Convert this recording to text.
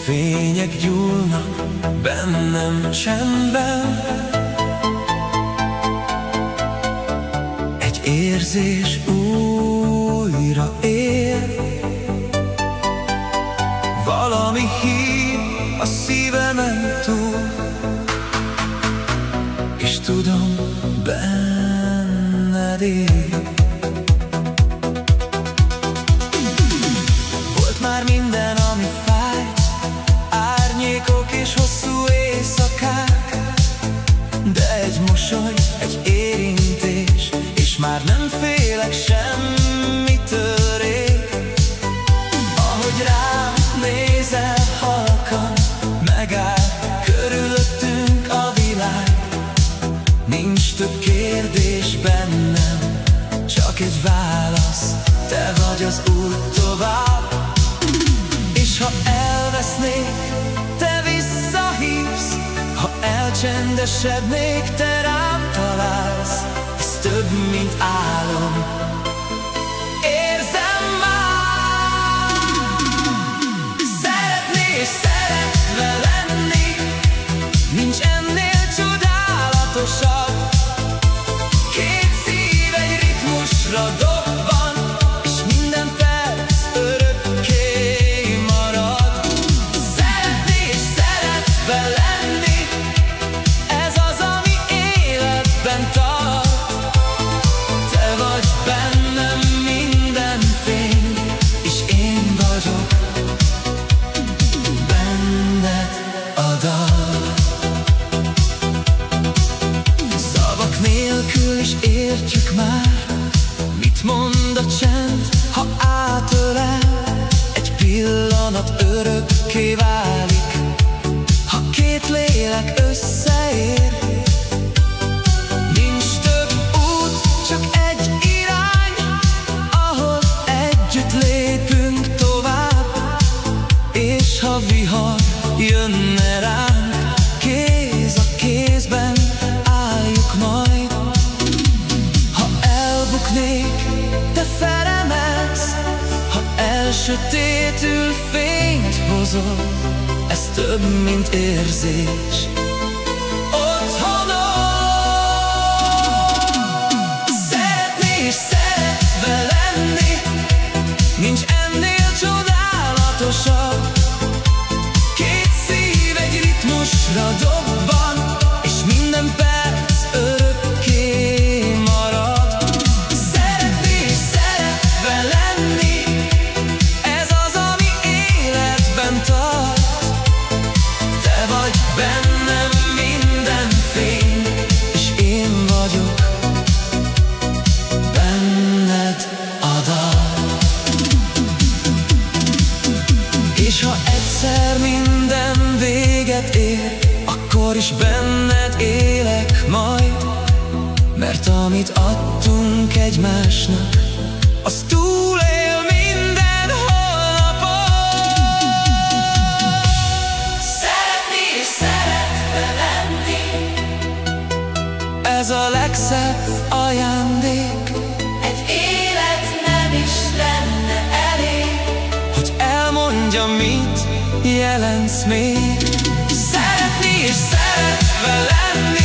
Fények gyúlnak bennem csendben, egy érzés újra él. Valami hív a szívemen túl, és tudom, benned él. Volt már minden, ami fájt, árnyékok és hosszú éjszakák, de egy mosoly, egy érintés, és már nem félek semmitől rég. Ahogy rám nézel halkan, megáll körülöttünk a világ. Nincs több kérdés bennem, csak egy válasz, te vagy az út tovább. És ha elvesznék, te visszahívsz, ha elcsendesednék, te rám találsz. Ez több, mint álom, érzem már. Szeretni és szeretve lenni, nincs ennél csodálatosabb. Két szív egy ritmusra dobban, és minden perc örökké marad. Szeretni és szeretve lenni, ez az, ami életben tart. Te vagy bennem minden fény, és én vagyok benned a dal. Szavak nélkül is értjük már, mit mond a csend, ha átölel. Egy pillanat örökké válik, ha két lélek összeér. Nincs több út, csak egy irány, ahol együtt lépünk tovább. És ha vihar jönne ránk, kéz a kézben álljuk majd. Ha elbuknék, te felemelsz, ha elsötétül fényt hozol. Ez több, mint érzés, otthonom. Szeretni és szeretve lenni, nincs ennél csodálatosabb. Két szív egy ritmusra dobban, és minden perc örökké marad. Szeretni és szeretve lenni, ez az, ami életben tart. Te vagy bennem minden fény, és én vagyok benned a dal. És ha egyszer minden véget ér, akkor is benned élek majd. Mert amit adtunk egymásnak, az túlél minden holnapon. Szeretni és szeretve lenni, ez a legszebb ajándék. Egy élet nem is lenne elég, hogy elmondja, mit jelentsz még. Szeretni és szeretve lenni,